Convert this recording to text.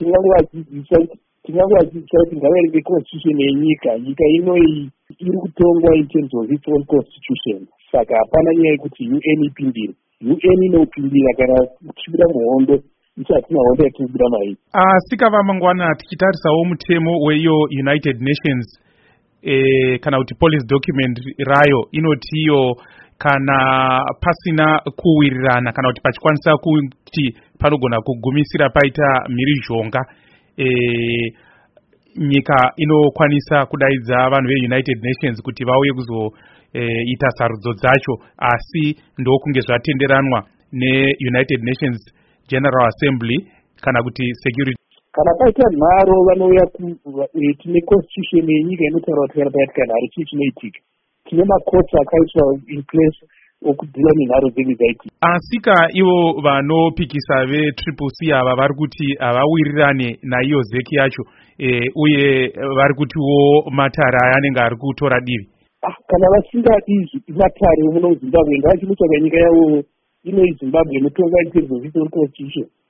tingangovadzidzisa kuti ngavaerenge constitution yenyika. Nyika inoi iri kutongwa in terms of its own constitution. Saka hapana nyaya yekuti UN ipindire. UN inopindira kana kuchibira muhondo isatina hondo yatinobira mairi. Sikava mangwana tichitarisawo mutemo weiyo United Nations kana kuti policy document rayo inotiyo kana pasina kuwirirana kana kuti pachikwanisa kuti panogona kugumisira paita mhirizhonga nyika inokwanisa kudaidza vanhu veUnited Nations kuti vauye kuzoita sarudzo dzacho, asi ndokunge zvatenderanwa neUnited Nations General Assembly kana kuti Security. Kana paita nharo vanouya tine constitution yenyika inotaura kuti kana paitika nharo chii chinoitika. Tine makotsi akaiswa in place okudhila nenharo dzenyu dzaitika. Asika ivo vanopikisa veTCC ava vari kuti havawirirane naiyo zeki yacho uye vari kutiwo matare aya anenge ari kutora divi. Kana vasingadi matare muno muZimbabwe ngavachinotsvaga nyika yavo ino iZimbabwe inotongwa in terms of its own constitution.